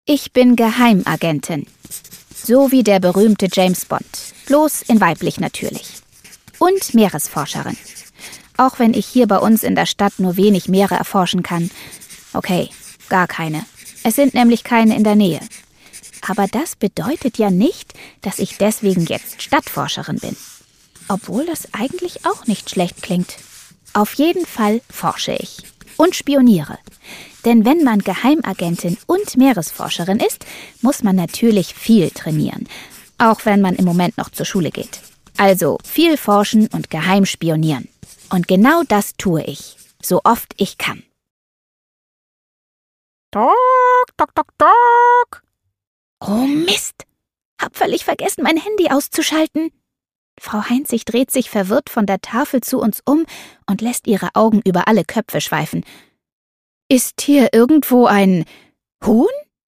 Ich bin Geheimagentin. So wie der berühmte James Bond. Bloß in weiblich natürlich. Und Meeresforscherin. Auch wenn ich hier bei uns in der Stadt nur wenig Meere erforschen kann. Okay, gar keine. Es sind nämlich keine in der Nähe. Aber das bedeutet ja nicht, dass ich deswegen jetzt Stadtforscherin bin. Obwohl das eigentlich auch nicht schlecht klingt. Auf jeden Fall forsche ich. Und spioniere. Denn wenn man Geheimagentin und Meeresforscherin ist, muss man natürlich viel trainieren. Auch wenn man im Moment noch zur Schule geht. Also viel forschen und geheim spionieren. Und genau das tue ich. So oft ich kann. Tok, tok, tok, tok. Oh Mist! Hab völlig vergessen, mein Handy auszuschalten. Frau Heinzig dreht sich verwirrt von der Tafel zu uns um und lässt ihre Augen über alle Köpfe schweifen. Ist hier irgendwo ein Huhn?